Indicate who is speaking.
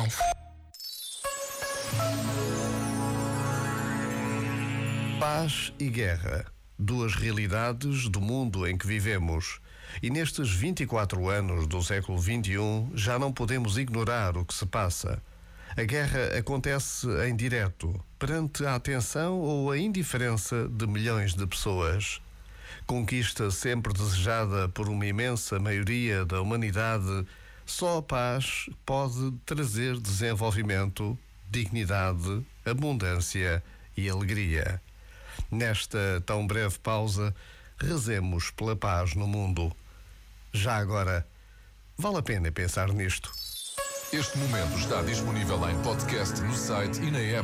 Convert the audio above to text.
Speaker 1: Life.
Speaker 2: Paz e guerra, duas realidades do mundo em que vivemos. E nestes 24 anos do século XXI já não podemos ignorar o que se passa. A guerra acontece em direto, perante a atenção ou a indiferença de milhões de pessoas. Conquista sempre desejada por uma imensa maioria da humanidade, só a paz pode trazer desenvolvimento, dignidade, abundância e alegria. Nesta tão breve pausa, rezemos pela paz no mundo. Já agora, vale a pena pensar nisto.
Speaker 3: Este momento está disponível em podcast no site e na app.